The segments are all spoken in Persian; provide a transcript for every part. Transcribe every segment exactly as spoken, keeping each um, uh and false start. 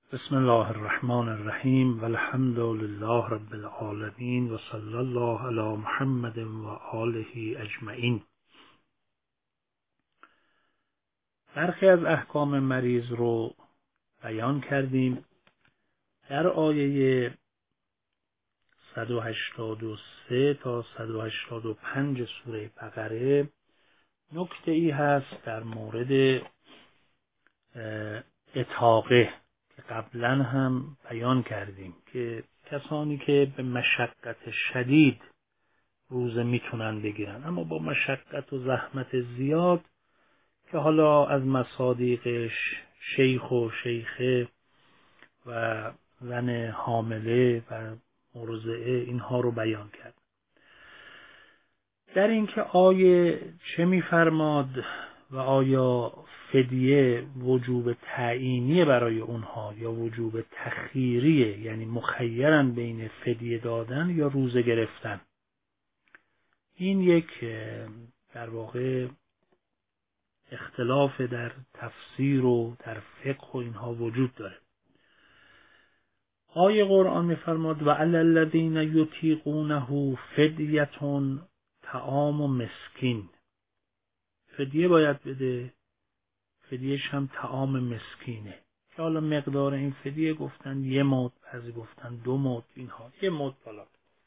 بسم الله الرحمن الرحیم و الحمد لله رب العالمین و صلی الله علی محمد و آله اجمعین. برخی از احکام مریض رو بیان کردیم. در آیه صد و هشتاد و سه تا صد و هشتاد و پنج سوره بقره نکته ای هست در مورد اطاقه که قبلا هم بیان کردیم که کسانی که به مشقت شدید روزه میتونن بگیرن، اما با مشقت و زحمت زیاد که حالا از مصادیقش شیخ و شیخه و زن حامله و مرضعه اینها رو بیان کرد. در اینکه آیه چه میفرماد و آیا فدیه وجوب تعیینی برای اونها یا وجوب تخییریه، یعنی مخیرن بین فدیه دادن یا روزه گرفتن. این یک در واقع اختلاف در تفسیر و در فقه و اینها وجود داره. آیه قرآن میفرماد و علی الذین یطیقونه فدیة طعام مسکین. فدیه باید بده، فدیهش هم طعام مسکینه که حالا مقدار این فدیه گفتن یه مد، بعضی گفتن دو مد، اینها یه مد بالا.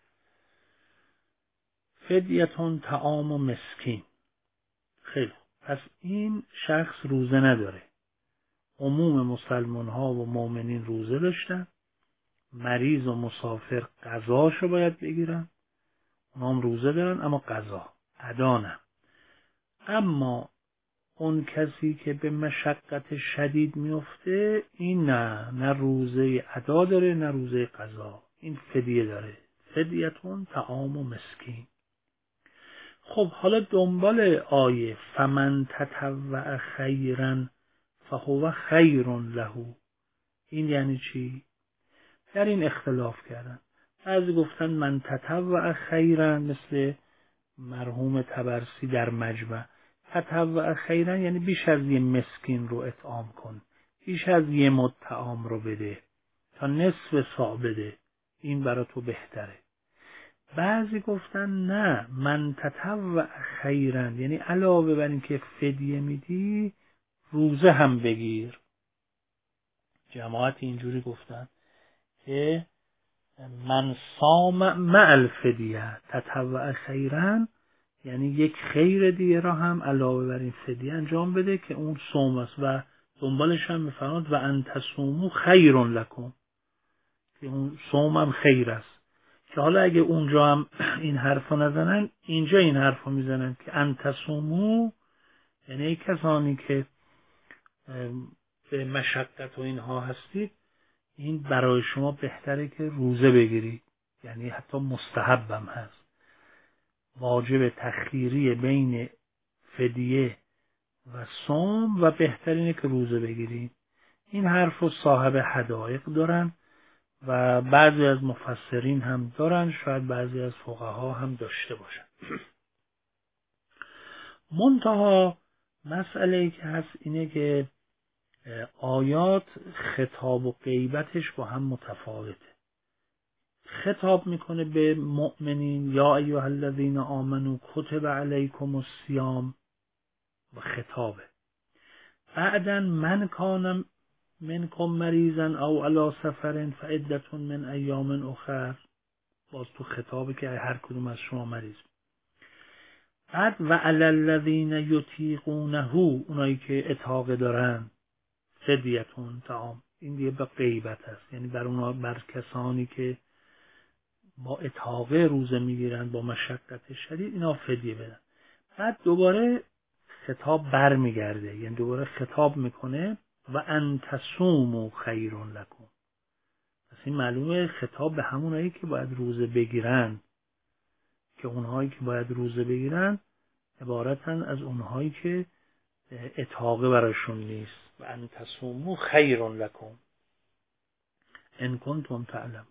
فدیه طعام مسکین. خیلی پس این شخص روزه نداره. عموم مسلمان ها و مؤمنین روزه داشتن. مریض و مسافر قضاشو باید بگیرن، اونا هم روزه دارن اما قضا ادا نه. اما اون کسی که به مشقت شدید میفته این نه نه روزه ادا داره نه روزه قضا، این فدیه داره. فدیتون طعام و مسکین. خب حالا دنبال آیه فمن تطوع خیرا فهو خیر له، این یعنی چی؟ در این اختلاف کردن. بعضی گفتن من تطوع خیرا مثل مرحوم طبرسی در مجمع، تطوع خیرا یعنی بیش از یه مسکین رو اطعام کن، بیش از یه مد طعام رو بده، تا نصف صاع بده، این برای تو بهتره. بعضی گفتن نه من تطوع خیرا یعنی علاوه بر این که فدیه میدی روزه هم بگیر. جماعت اینجوری گفتن که من صام مع الفدیه تطوع خیرا یعنی یک خیر دیگه را هم علاوه بر این فدیه انجام بده که اون صوم است و دنبالش هم میفرماد و ان تصوموا خیر لکم، که اون صوم هم خیر است. که حالا اگه اونجا هم این حرفا نزنن اینجا این حرفا میزنن که ان تصوموا یعنی کسانی که به مشقت و اینها هستید این برای شما بهتره که روزه بگیرید، یعنی حتی مستحبم هست. واجب تخییری بین فدیه و صوم و بهترینه که روزه بگیرید. این حرف رو صاحب حدائق دارن و بعضی از مفسرین هم دارن، شاید بعضی از فقها هم داشته باشن. منتها مسئله که هست اینه که آیات خطاب و غیبتش با هم متفاوته. خطاب میکنه به مؤمنین یا ایها الذین آمنوا کتب علیکم الصیام و خطابه. بعداً من کان منکم مریضا او علی سفر فعدة من ایام اخر، باز تو خطابه که هر کدوم از شما مریض. بعد و علی الذین یطیقونه، اونایی که اطاقه دارن فدیتون طعام، این دیگه به غیبت است، یعنی بر اونا بر کسانی که با اطاقه روزه میگیرن با مشقت شدید اینا فدیه بدن. بعد دوباره خطاب بر میگرده، یعنی دوباره خطاب میکنه و ان تصوموا خیر لکم. پس این معلومه خطاب به همونایی که باید روزه بگیرن، که اونهایی که باید روزه بگیرن عبارتن از اونهایی که اطاقه براشون نیست. و ان تصوموا خیر لکم ان کنتم تعلمون.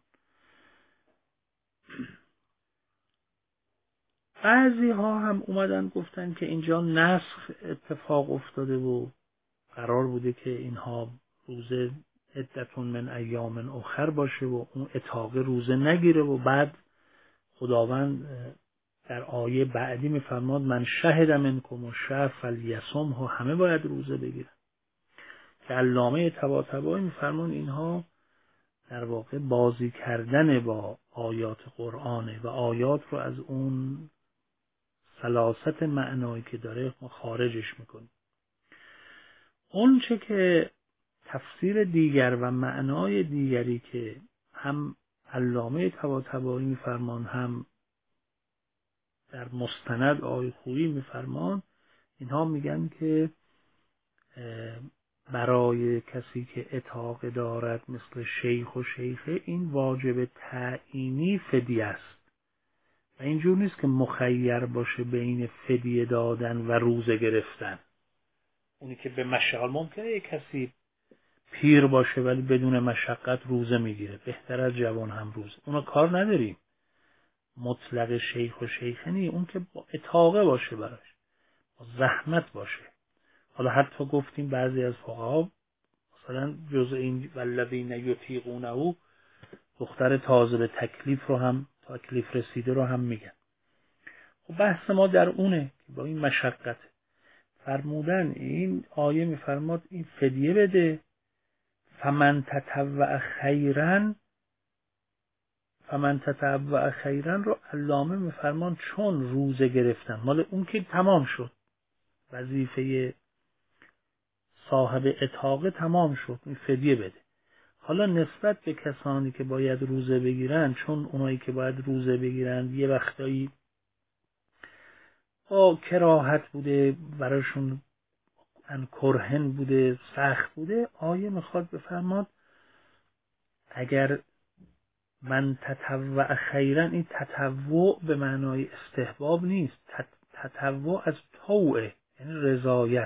بعضی ها هم اومدن گفتن که اینجا نسخ اتفاق افتاده و قرار بوده که اینها روزه عدتون من ایام اخر باشه و اون اتاق روزه نگیره و بعد خداوند در آیه بعدی میفرماد من شهد منکم الشهر فلیصمه، همه باید روزه بگیرن. که علامه طباطبایی میفرمان اینها در واقع بازی کردن با آیات قرآنه و آیات رو از اون سلاست معنایی که داره ما خارجش میکنیم. اون چه که تفسیر دیگر و معنای دیگری که هم علامه طباطبایی میفرمان هم در مستند آقای خویی میفرمان، اینها میگن که برای کسی که عتاق دارد مثل شیخ و شیخه این واجب تعیینی فدیه است و اینجور نیست که مخیر باشه بین فدیه دادن و روزه گرفتن. اونی که به مشقت، ممکنه یک کسی پیر باشه ولی بدون مشقت روزه میگیره، بهتر از جوان هم روزه، اونا کار نداریم. مطلق شیخ و شیخه نی، اون که با عتاقه باشه براش، با زحمت باشه. حالا حتی گفتیم بعضی از فقها مثلا جزء این والذین یطیقونه دختر تازه به تکلیف رو هم تکلیف رسیده رو هم میگن. خب بحث ما در اونه که با این مشقت فرمودن این آیه میفرماد این فدیه بده، فمن تطوع خیرا، فمن تطوع خیرا رو علامه میفرمان چون روزه گرفتن مال اون که تمام شد، وظیفه صاحب عتاقه تمام شد، این فدیه بده. حالا نسبت به کسانی که باید روزه بگیرن، چون اونایی که باید روزه بگیرن یه وقتایی با کراهت بوده براشون، ان کرهن بوده، سخت بوده، آیه میخواد بفرماد اگر من تطوع خیرا، این تطوع به معنای استحباب نیست، تطوع از طوعه یعنی رضایت،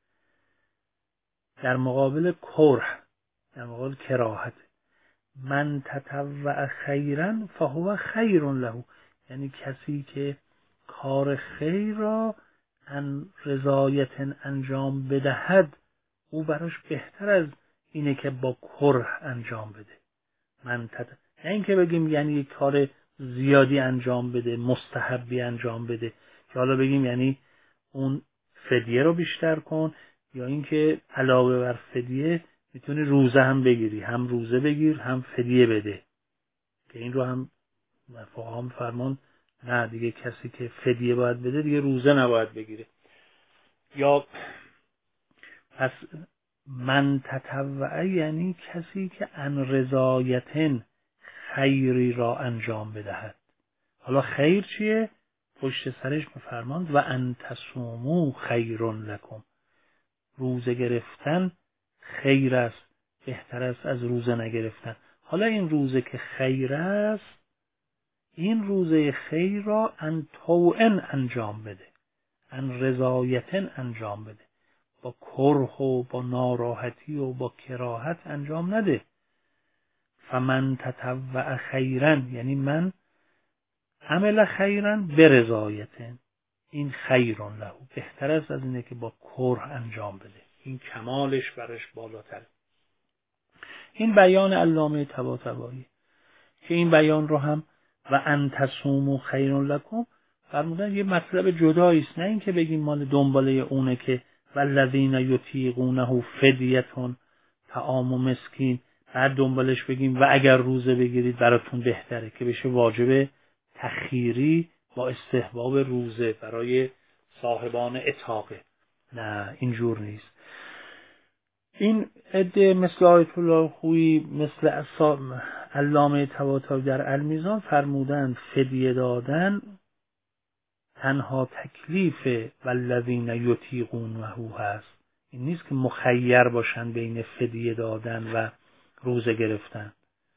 در مقابل کره، در مقابل کراهت. من تطوع خیرا فهو خیر له، یعنی کسی که کار خیر را ان رضایت انجام بدهد او براش بهتر از اینه که با کره انجام بده. من تط... نه اینکه بگیم یعنی یک کار زیادی انجام بده، مستحبی انجام بده، که حالا بگیم یعنی اون فدیه رو بیشتر کن، یا اینکه علاوه بر فدیه میتونی روزه هم بگیری، هم روزه بگیر هم فدیه بده، که این رو هم فقها فرمان نه دیگه کسی که فدیه باید بده دیگه روزه نباید بگیره. یا پس من تطوع یعنی کسی که ان رضایتن خیری را انجام بدهد. حالا خیر چیه؟ پشت سرش میفرماند و ان تصوموا خیر لکم، روزه گرفتن خیر است، بهتر است از روزه نگرفتن. حالا این روزه که خیر است، این روزه خیر را ان طوعن انجام بده، ان رضایتن انجام بده، با کره و با ناراحتی و با کراهت انجام نده. فمن تطوع خیرا یعنی من عمل خیرا برضایتن، این خیرون له، بهتر است از اینه که با کره انجام بده، این کمالش برش بالاتر. این بیان علامه طباطبایی که این بیان رو هم و ان تصوموا خیر لکم فرمودن یه مطلب جدایی است، نه اینکه بگیم مال دنباله اونه که والذین یطیقونه فدیه طعام مسکین، بعد دنبالش بگیم و اگر روزه بگیرید براتون بهتره، که بشه واجب تخییری با استحباب روزه برای صاحبان عتاقه. نه اینجور نیست. این عده مثل آیت الله خویی، مثل علامه طباطبایی در المیزان فرمودن فدیه دادن تنها تکلیف والذین یطیقونه هست، این نیست که مخیر باشن بین فدیه دادن و روزه گرفتن.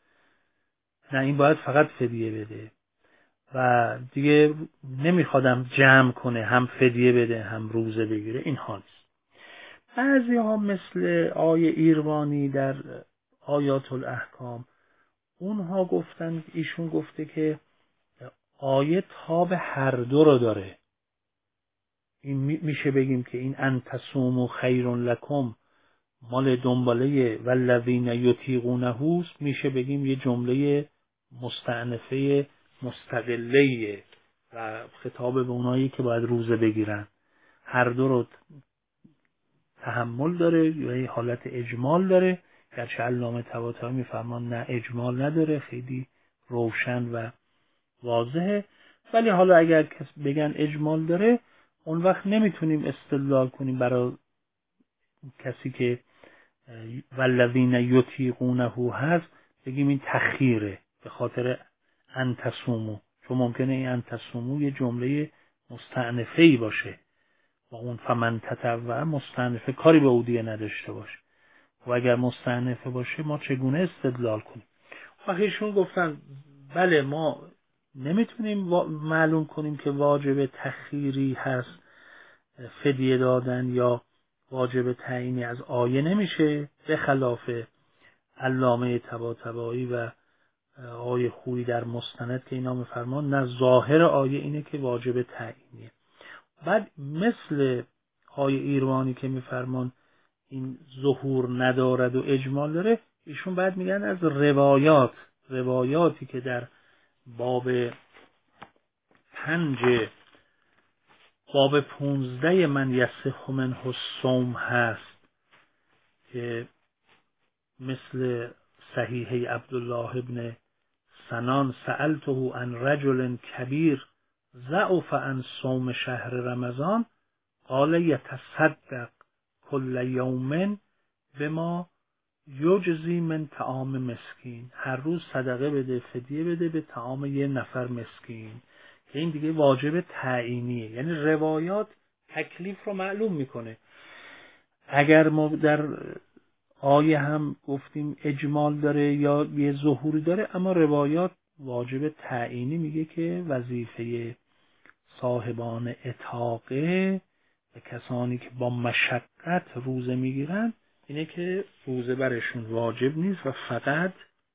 نه، این باید فقط فدیه بده و دیگه نمیخوادم جمع کنه، هم فدیه بده هم روزه بگیره، این ها نیست. بعضی ها مثل آیه ایروانی در آیات الاحکام، اونها گفتن، ایشون گفته که آیه تاب هر دو رو داره. این میشه بگیم که این ان تصوموا خیر لکم مال دنباله والذین یطیقونه میشه بگیم یه جمله مستأنفه مستقله و خطاب به اونایی که باید روزه بگیرن. هر دو رو تحمل داره یا یه حالت اجمال داره، گرچه علامه طباطبایی میفرمان نه اجمال نداره، خیلی روشن و واضحه. ولی حالا اگر کس بگن اجمال داره، اون وقت نمیتونیم استدلال کنیم برای کسی که والذین یطیقونه هست بگیم این تخییره به خاطر ان تصوموا، چون ممکنه این ان تصوموا یه جمله مستأنفه‌ای باشه و اون فمن تطوع مستأنفه کاری به اودیه نداشته باشه و اگر مستأنفه باشه ما چگونه استدلال کنیم؟ و ایشون گفتن بله ما نمیتونیم معلوم کنیم که واجب تخییری هست فدیه دادن یا واجب تعیینی از آیه نمیشه، به خلاف علامه طباطبایی و آیه خویی در مستند که اینا میفرمان نه ظاهر آیه اینه که واجب تعیینیه. بعد مثل آیه ایروانی که میفرمان این ظهور ندارد و اجمال داره، ایشون بعد میگن از روایات روایاتی که در باب پنج باب پونزده من یصح منه الصوم هست که مثل صحیح عبدالله ابن سنان سألته عن رجل کبیر ضعف عن صوم شهر رمضان قال یتصدق کل یوم بما یجزی من طعام مسکین، هر روز صدقه بده، فدیه بده به طعام یه نفر مسکین، که این دیگه واجب تعیینیه. یعنی روایات تکلیف رو معلوم میکنه. اگر ما در آیه هم گفتیم اجمال داره یا یه ظهوری داره، اما روایات واجب تعیینی میگه که وظیفه صاحبان اتاقه و کسانی که با مشقت روزه میگیرن اینه که روزه برشون واجب نیست و فقط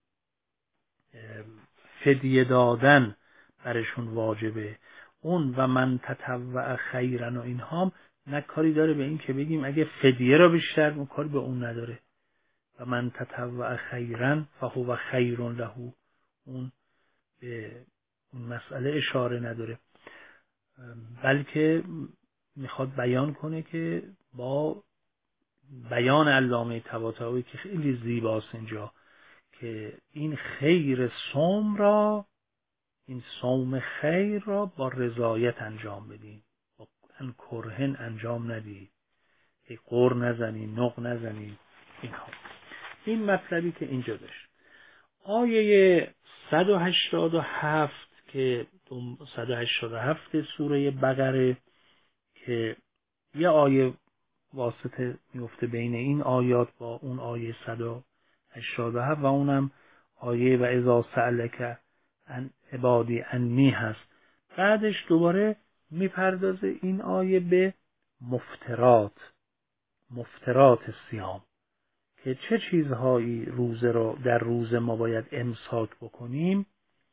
فدیه دادن برشون واجبه. اون و من تطوع خیرا و اینها نه کاری داره به این که بگیم اگه فدیه را بیشتر اون کاری به اون نداره. و من تطوع خیرا فهو خیر له، اون به اون مسئله اشاره نداره، بلکه میخواد بیان کنه که با بیان علامه طباطبایی که خیلی زیباست اینجا که این خیر صوم را، این صوم خیر را با رضایت انجام بدین، با ان کرهن انجام ندید، ای قر نزنید، نق نزنید. اینها این مطلبی که اینجا داشت. آیه صد و هشتاد و هفت که صد و هشتاد و هفت سوره بقره که یه آیه واسطه میفته بین این آیات با اون آیه صد و هشتاد و هفت و اونم آیه و اذا سألک عن عبادی انی هست. بعدش دوباره میپردازه این آیه به مفترات مفترات صیام، که چه چیزهایی روزه رو در روزه ما باید امساک بکنیم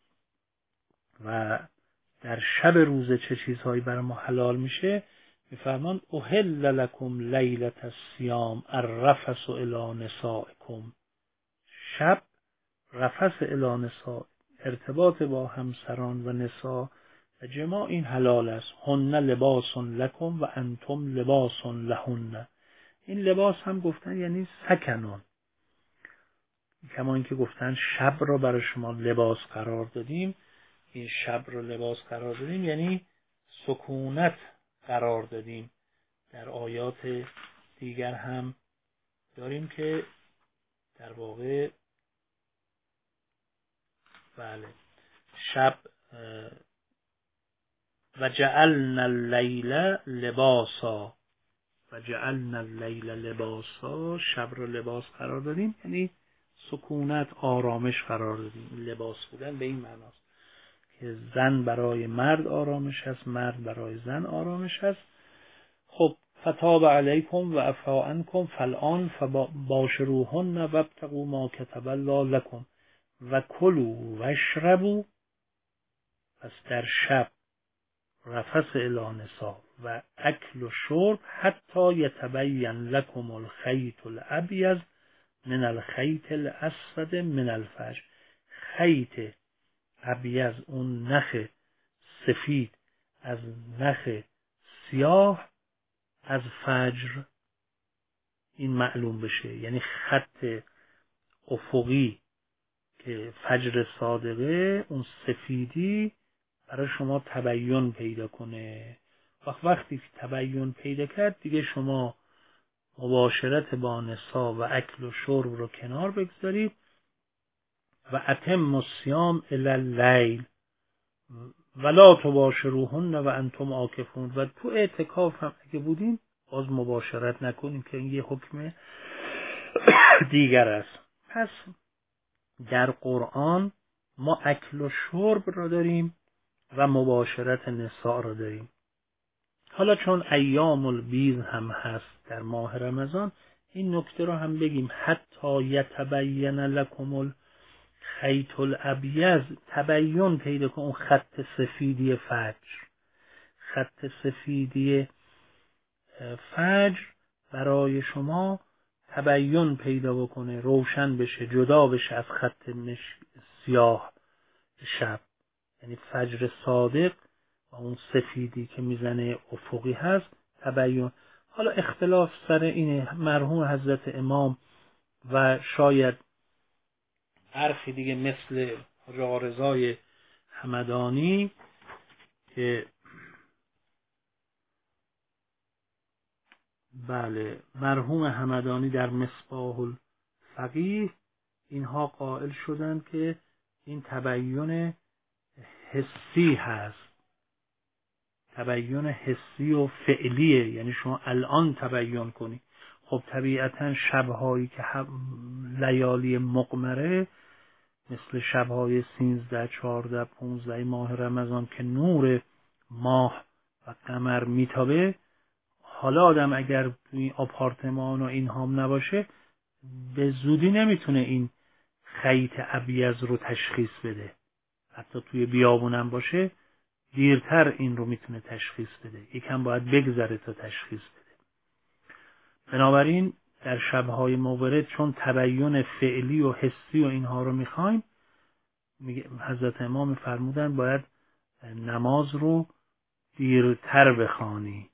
و در شب روزه چه چیزهایی برای ما حلال میشه. میفرمان احل لکم لیلة الصیام الرفث الی نسائکم، شب رفث الی نساء، ارتباط با همسران و نساء و جماع این حلال است. هن لباس لکم و انتم لباس لهن، این لباس هم گفتن یعنی سکنون، کما اینکه گفتن شب را برای شما لباس قرار دادیم، این شب را لباس قرار دادیم یعنی سکونت قرار دادیم. در آیات دیگر هم داریم که در واقع بله شب و جعلنا اللیل لباسا و جعلنا اللیل لباسا، شب را لباس قرار دادیم یعنی سکونت آرامش قرار دادیم. لباس بودن به این معناست که زن برای مرد آرامش هست، مرد برای زن آرامش هست. خب فتاب علیکم و عفا عنکم فالآن فباشروهن وابتغوا ما کتب الله لکم و کلوا واشربوا، پس در شب رفث الی نساء و اکل و شرب حتی یتبین لکم الخیط الابیض من الخیط الاسود من الفجر. خیط ابیض اون نخ سفید از نخ سیاه از فجر این معلوم بشه، یعنی خط افقی که فجر صادقه اون سفیدی برای شما تبیین پیدا کنه. وقت وقتی که تبیین پیدا کرد دیگه شما مباشرت با نساء و اکل و شرب رو کنار بگذارید و اتم الصیام الی اللیل ولا تباشروهن و انتم عاکفون. و تو اعتکاف هم اگه بودین باز مباشرت نکنیم که این یه حکم دیگر است. پس در قرآن ما اکل و شرب را داریم و مباشرت نساء را داریم. حالا چون ایام البیض هم هست در ماه رمضان، این نکته رو هم بگیم. حتی یتبین لکم الخیط الابیض، تبیین پیدا کن اون خط سفیدی فجر. خط سفیدی فجر برای شما تبیین پیدا بکنه، روشن بشه، جدا بشه از خط مش... سیاه شب، یعنی فجر صادق و اون سفیدی که میزنه افقی هست تبیین. حالا اختلاف سر اینه، مرحوم حضرت امام و شاید برخی دیگه مثل حاج رضای همدانی که بله مرحوم همدانی در مصباح الفقیه اینها قائل شدند که این تبیین حسی هست، تبیین حسی و فعلیه، یعنی شما الان تبیین کنی. خب طبیعتا شبهایی که لیالی مقمره مثل شبهای سینزده، چهارده، پونزده ماه رمضان که نور ماه و قمر میتابه، حالا آدم اگر توی آپارتمان و این هم نباشه به زودی نمیتونه این خیط ابیض رو تشخیص بده. حتی توی بیابونم باشه دیرتر این رو میتونه تشخیص بده، یکم باید بگذره تا تشخیص بده. بنابراین در شبهای مورد چون تبیین فعلی و حسی و اینها رو میخوایم، حضرت امام فرمودن باید نماز رو دیرتر بخوانی،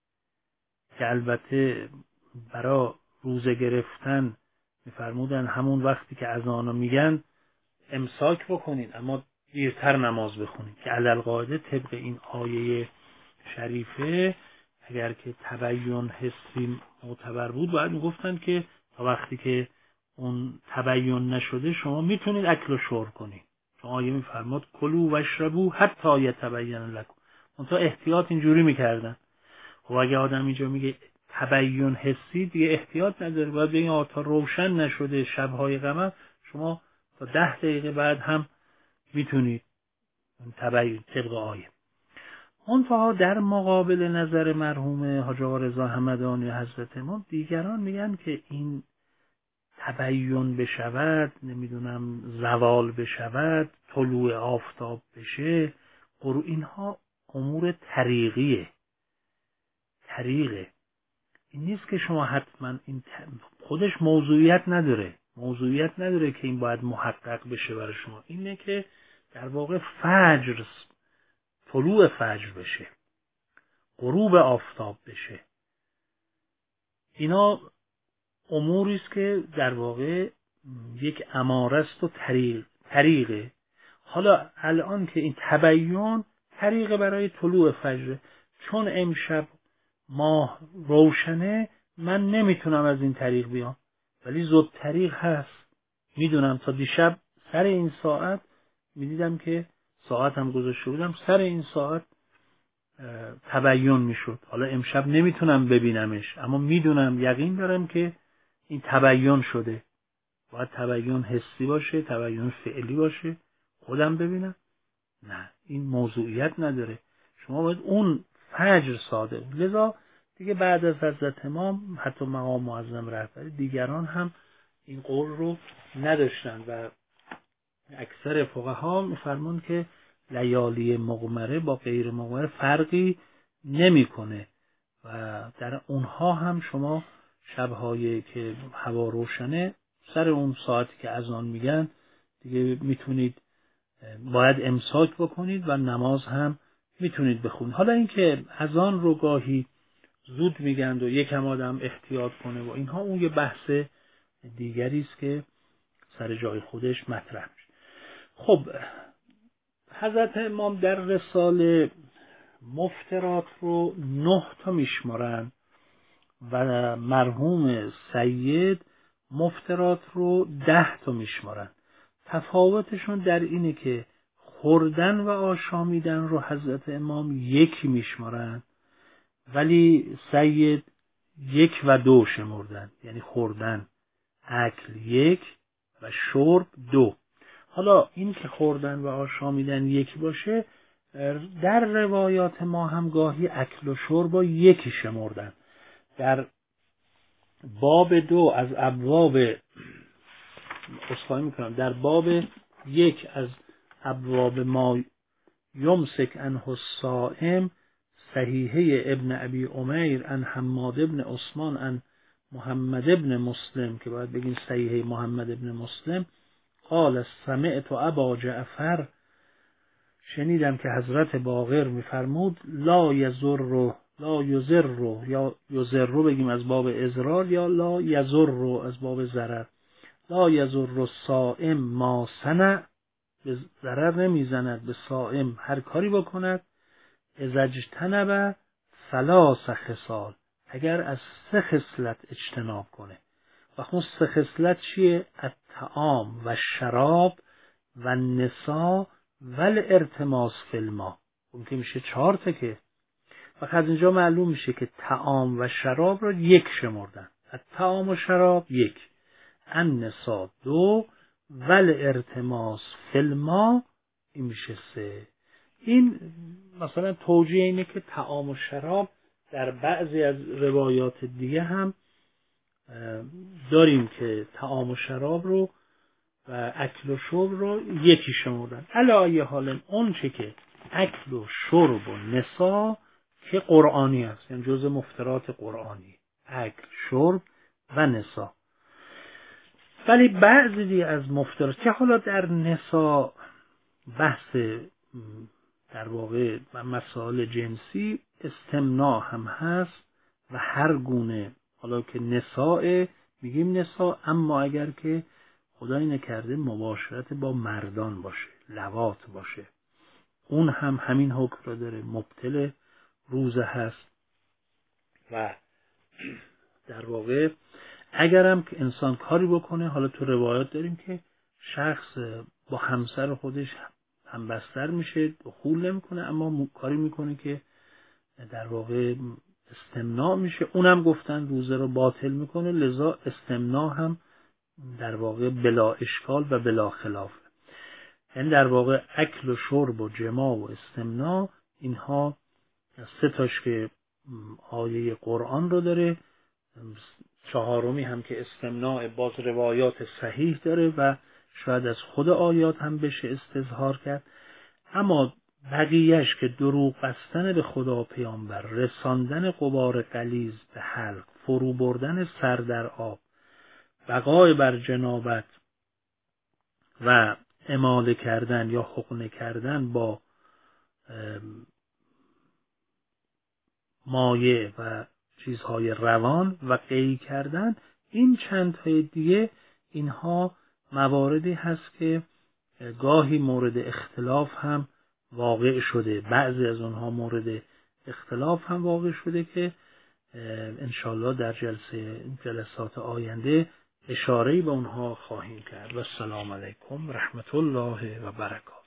که البته برای روزه گرفتن میفرمودن همون وقتی که اذانو میگن امساک بکنید اما دیرتر نماز بخونید، که علالقاعده طبق این آیه شریفه اگر که تبیین حسی معتبر بود باید میگفتن که تا وقتی که اون تبیین نشده شما میتونید اکل و شرب کنید. چون آیه میفرماد کلوا واشربوا حتی یتبین لکم. منتها احتیاط اینجوری میکردن. خب اگه آدم اینجا میگه تبیین حسی دیگه احتیاط نداره، باید بگین آقا تا روشن نشده شبهای قمر شما تا ده دقیقه بعد هم میتونید تبیین طبق آیه. منتها در مقابل نظر مرحوم حاج رضا همدانی حضرت امام دیگران میگن که این تبیین بشود، نمیدونم زوال بشود، طلوع آفتاب بشه، قرو اینها امور طریقیه. طریقه این نیست که شما حتما این خودش موضوعیت نداره، موضوعیت نداره که این باید محقق بشه برای شما. اینه که در واقع فجر، طلوع فجر بشه، غروب آفتاب بشه. اینا اموری است که در واقع یک اماره است و طریق طریقه. حالا الان که این تبیین طریقه برای طلوع فجر، چون امشب ماه روشنه من نمیتونم از این طریق بیام، ولی زود طریق هست، میدونم تا دیشب سر این ساعت میدیدم که ساعت هم گذاشته بودم سر این ساعت تبیین میشد. حالا امشب نمیتونم ببینمش اما میدونم، یقین دارم که این تبیین شده. باید تبیین حسی باشه، تبیین فعلی باشه، خودم ببینم. نه، این موضوعیت نداره، شما باید اون فجر صادق. لذا دیگه بعد از حضرت امام حتی مقام معظم رهبری دیگران هم این قول رو نداشتن و اکثر فقها میفرمون که لیالی مقمره با غیر مقمره فرقی نمیکنه و در اونها هم شما شب‌هایی که هوا روشنه سر اون ساعتی که اذان میگن دیگه میتونید باید امساک بکنید و نماز هم میتونید بخونید. حالا اینکه اذان رو گاهی زود میگن و یکم آدم احتیاط کنه و اینها اون یه بحث دیگری است که سر جای خودش مطرح میشه. خب حضرت امام در رساله مفترات رو نه تا میشمارن و مرحوم سید مفترات رو ده تا میشمارن. تفاوتشون در اینه که خوردن و آشامیدن رو حضرت امام یکی میشمارن ولی سید یک و دو شمردن، یعنی خوردن اکل یک و شرب دو. حالا این که خوردن و آشامیدن یک باشه، در روایات ما هم گاهی اکل و شرب رو یکی شمردن. در باب دو از ابواب اصخایی میکنم در باب یک از ابواب ما یمسک عنه الصائم صحیحه ابن ابی عمیر عن حماد ابن عثمان عن محمد ابن مسلم که باید بگین صحیحه محمد ابن مسلم قال سمعت ابا جعفر، شنیدم که حضرت باقر میفرمود لا یضر لا یضر یا یضر بگیم از باب اضرار یا لا یضر از باب ضرر، لا یضر الصائم ما صنع، به ضرر نمیزند به صائم هر کاری بکند، اذا اجتنب ثلاث خصال، اگر از سه خصلت اجتناب کنه. و خون سه خصلت چیه؟ الطعام و شراب و النساء و الارتماس فی الماء. اون که میشه چهار تا که. و از اینجا معلوم میشه که طعام و شراب رو یک شمردن. الطعام و شراب یک، النساء دو و الارتماس فی الماء این میشه سه. این مثلا توجیه اینه که طعام و شراب در بعضی از روایات دیگه هم داریم که طعام و شراب رو و اکل و شرب رو یکی شمردن. علی ای حال اون چه که اکل و شرب و نساء که قرآنی هست، یعنی جزء مفترات قرآنی، اکل، شرب و نساء. ولی بعضی دیگه از مفترات که حالا در نساء بحث در واقع مسائل جنسی استمناء هم هست و هر گونه، حالا که نساء میگیم نساء، اما اگر که خدای نکرده مباشرت با مردان باشه، لواط باشه، اون هم همین حکم را داره، مبطل روزه هست. و در واقع اگرم که انسان کاری بکنه، حالا تو روایات داریم که شخص با همسر خودش هم بستر میشه، دخول نمیکنه، اما کاری میکنه که در واقع استمناء میشه، اونم گفتن روزه رو باطل میکنه. لذا استمناء هم در واقع بلا اشکال و بلا خلاف، یعنی در واقع اکل و شرب و جماع و استمناء اینها سه تاش که آیه قرآن رو داره، چهارمی هم که استمناء باز روایات صحیح داره و شاید از خود آیات هم بشه استظهار کرد. اما بقیهش که دروغ بستن به خدا پیامبر، رساندن غبار غلیظ به حلق، فرو بردن سر در آب، بقای بر جنابت و اماله کردن یا حقنه کردن با مایع و چیزهای روان و قی کردن، این چند تای دیگه اینها مواردی هست که گاهی مورد اختلاف هم واقع شده، بعضی از اونها مورد اختلاف هم واقع شده که انشالله در جلسه جلسات آینده اشاره‌ای به اونها خواهیم کرد. و السلام علیکم رحمت الله و برکاته.